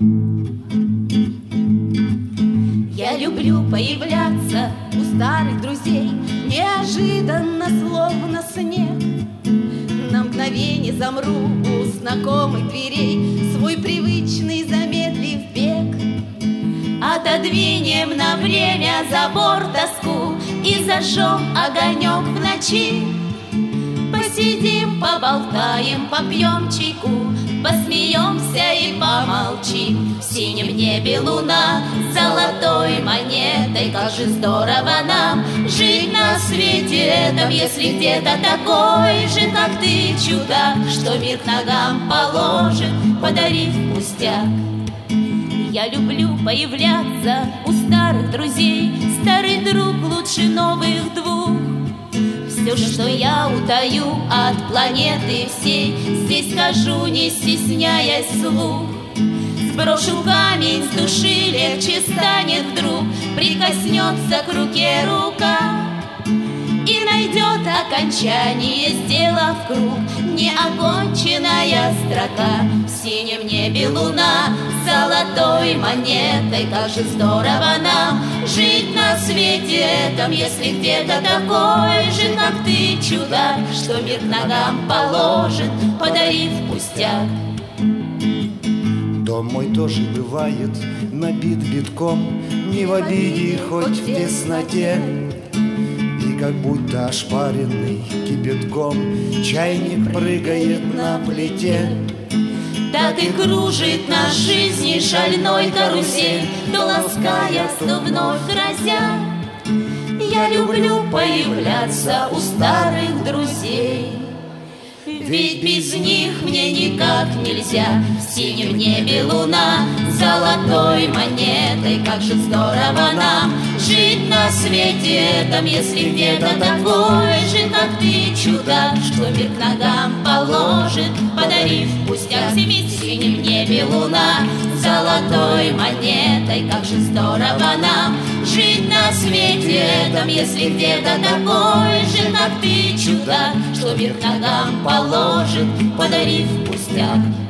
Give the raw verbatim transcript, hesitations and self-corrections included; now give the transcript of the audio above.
Я люблю появляться у старых друзей, неожиданно, словно снег. На мгновение замру у знакомых дверей, свой привычный замедлив бег. Отодвинем на время забор, тоску и зажжем огонек в ночи. Посидим, поболтаем, попьем чайку, посмеемся и помолчим. В синем небе луна золотой монетой, как же здорово нам жить на свете этом, если где-то такой же, как ты, чудак, что мир к ногам положит, подарив пустяк. Я люблю появляться у старых друзей, старый друг лучше новых двух. Все, что я утаю от планеты всей, здесь скажу, не стесняясь вслух. Сброшу камень с души, легче станет вдруг, прикоснется к руке рука и найдет окончание, сделав круг, неоконченная строка. В синем небе луна золотой монетой, как же здорово нам жить на свете этом, если где-то такой же, как ты, чудак, что мир к ногам положит, подарив пустяк. Дом мой тоже бывает набит битком, не в обиде, хоть в тесноте. И как будто ошпаренный кипятком чайник прыгает на плите. Так и кружит на жизни шальной карусель, то лаская, то вновь грозя. Я люблю появляться у старых друзей, ведь без них мне никак нельзя. В синем небе луна золотой монетой, как же здорово нам жить на свете этом, если где-то такой же, как ты, чудак, что мир к ногам положит, подарив пустяк. В синем небе луна золотой монетой, как же здорово нам жить на свете этом, если где-то такой же, как ты, чудак, что мир к ногам положит, подарив пустяк.